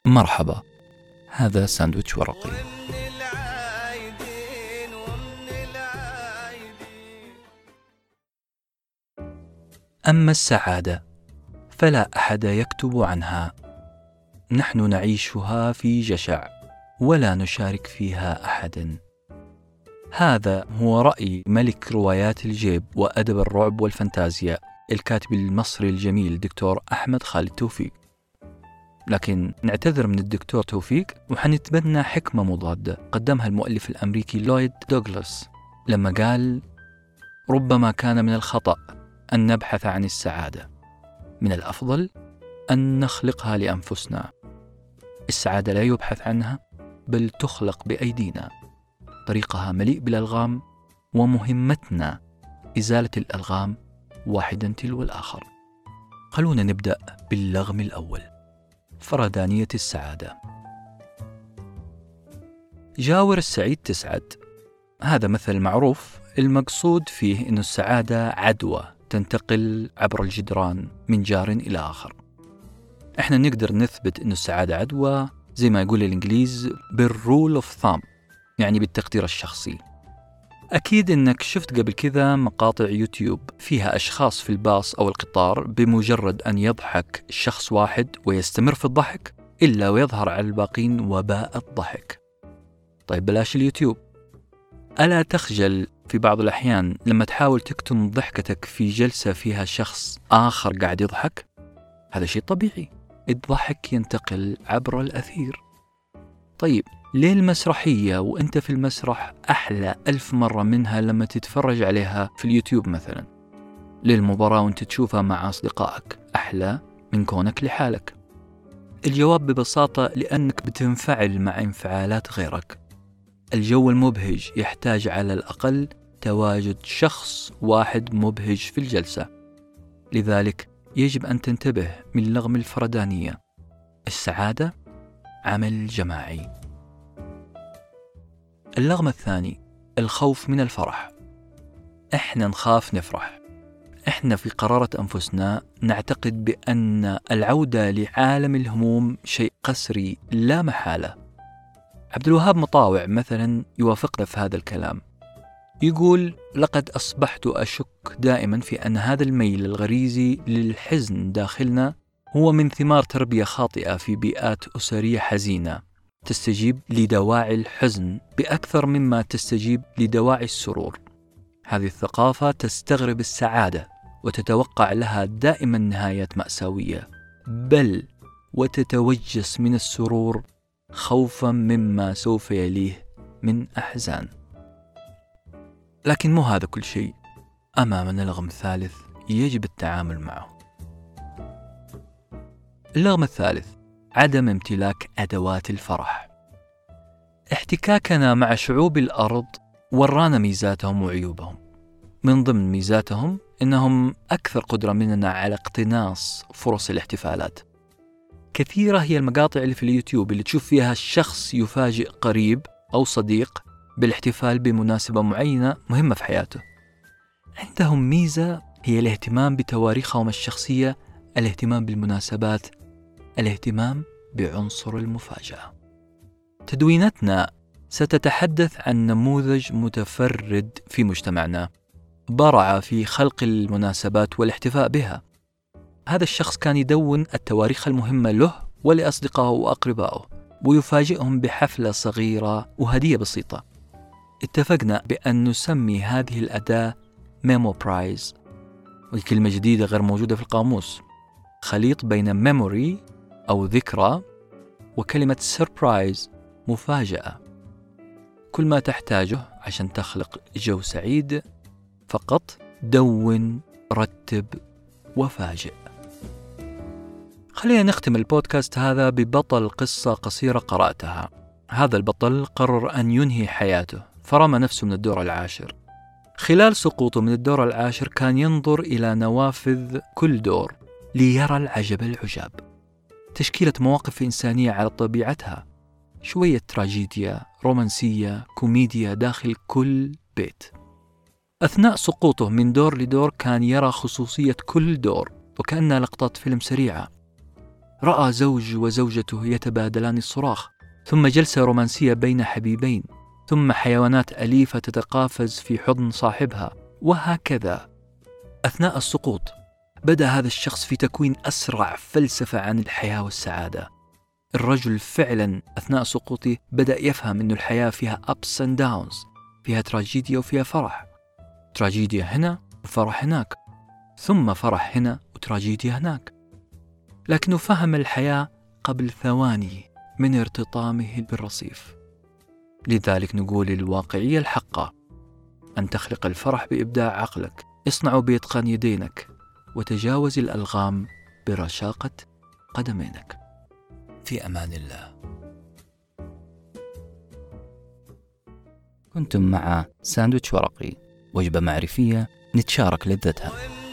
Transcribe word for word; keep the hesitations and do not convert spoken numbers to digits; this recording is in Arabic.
مرحبا، هذا ساندويتش ورقي. أما السعادة فلا أحد يكتب عنها، نحن نعيشها في جشع ولا نشارك فيها أحد. هذا هو رأي ملك روايات الجيب وأدب الرعب والفانتازيا، الكاتب المصري الجميل دكتور أحمد خالد توفيق. لكن نعتذر من الدكتور توفيق وحنتبنى حكمة مضادة قدمها المؤلف الأمريكي لويد دوغلاس لما قال: ربما كان من الخطأ أن نبحث عن السعادة، من الأفضل أن نخلقها لأنفسنا. السعادة لا يبحث عنها بل تخلق بأيدينا، طريقها مليء بالألغام ومهمتنا إزالة الألغام واحدا تلو الآخر. خلونا نبدأ باللغم الأول: فردانية السعادة. جاور السعيد تسعد، هذا مثل معروف المقصود فيه أن السعادة عدوى تنتقل عبر الجدران من جار إلى آخر. إحنا نقدر نثبت أن السعادة عدوى زي ما يقول الإنجليز بالرول اوف ثامب، يعني بالتقدير الشخصي. أكيد أنك شفت قبل كذا مقاطع يوتيوب فيها أشخاص في الباص أو القطار بمجرد أن يضحك شخص واحد ويستمر في الضحك إلا ويظهر على الباقين وباء الضحك. طيب بلاش اليوتيوب، ألا تخجل في بعض الأحيان لما تحاول تكتم ضحكتك في جلسة فيها شخص آخر قاعد يضحك؟ هذا شيء طبيعي، الضحك ينتقل عبر الأثير. طيب ليه المسرحية وأنت في المسرح أحلى ألف مرة منها لما تتفرج عليها في اليوتيوب مثلا؟ ليه المباراة وأنت تشوفها مع أصدقائك أحلى من كونك لحالك؟ الجواب ببساطة لأنك بتنفعل مع انفعالات غيرك. الجو المبهج يحتاج على الأقل تواجد شخص واحد مبهج في الجلسة، لذلك يجب أن تنتبه من لغم الفردانية. السعادة عمل جماعي. اللغم الثاني: الخوف من الفرح. إحنا نخاف نفرح، إحنا في قرارة أنفسنا نعتقد بأن العودة لعالم الهموم شيء قسري لا محالة. عبد الوهاب مطاوع مثلا يوافقنا في هذا الكلام، يقول: لقد أصبحت أشك دائما في أن هذا الميل الغريزي للحزن داخلنا هو من ثمار تربية خاطئة في بيئات أسرية حزينة تستجيب لدواعي الحزن بأكثر مما تستجيب لدواعي السرور. هذه الثقافة تستغرب السعادة وتتوقع لها دائما نهايات مأساوية، بل وتتوجس من السرور خوفا مما سوف يليه من أحزان. لكن مو هذا كل شيء، أمامنا لغم ثالث يجب التعامل معه. اللغم الثالث: عدم امتلاك أدوات الفرح. احتكاكنا مع شعوب الأرض ورانا ميزاتهم وعيوبهم. من ضمن ميزاتهم إنهم أكثر قدرة مننا على اقتناص فرص الاحتفالات. كثيرة هي المقاطع اللي في اليوتيوب اللي تشوف فيها الشخص يفاجئ قريب أو صديق بالاحتفال بمناسبة معينة مهمة في حياته. عندهم ميزة هي الاهتمام بتواريخهم الشخصية، الاهتمام بالمناسبات، الاهتمام بعنصر المفاجأة. تدوينتنا ستتحدث عن نموذج متفرد في مجتمعنا برع في خلق المناسبات والاحتفاء بها. هذا الشخص كان يدون التواريخ المهمة له ولأصدقائه وأقربائه ويفاجئهم بحفلة صغيرة وهدية بسيطة. اتفقنا بأن نسمي هذه الأداة ميمو برايز، وكلمة جديدة غير موجودة في القاموس، خليط بين ميموري أو ذكرى وكلمة سيربرايز مفاجأة. كل ما تحتاجه عشان تخلق جو سعيد فقط دون، رتب، وفاجئ. خلينا نختم البودكاست هذا ببطل قصة قصيرة قرأتها. هذا البطل قرر أن ينهي حياته فرمى نفسه من الدور العاشر. خلال سقوطه من الدور العاشر كان ينظر إلى نوافذ كل دور ليرى العجب العجاب. تشكيلة مواقف إنسانية على طبيعتها، شوية تراجيديا، رومانسية، كوميديا داخل كل بيت. أثناء سقوطه من دور لدور كان يرى خصوصية كل دور وكأنها لقطات فيلم سريعة. رأى زوج وزوجته يتبادلان الصراخ، ثم جلسة رومانسية بين حبيبين، ثم حيوانات أليفة تتقافز في حضن صاحبها، وهكذا. أثناء السقوط بدأ هذا الشخص في تكوين أسرع فلسفة عن الحياة والسعادة. الرجل فعلا أثناء سقوطه بدأ يفهم أن الحياة فيها ups and downs، فيها تراجيديا وفيها فرح، تراجيديا هنا وفرح هناك، ثم فرح هنا وتراجيديا هناك. لكنه فهم الحياة قبل ثواني من ارتطامه بالرصيف. لذلك نقول الواقعية الحقة أن تخلق الفرح بإبداع عقلك، اصنعه بإتقان يدينك، وتجاوز الألغام برشاقة قدمينك. في أمان الله. كنتم مع ساندويتش ورقي، وجبة معرفية نتشارك لذتها.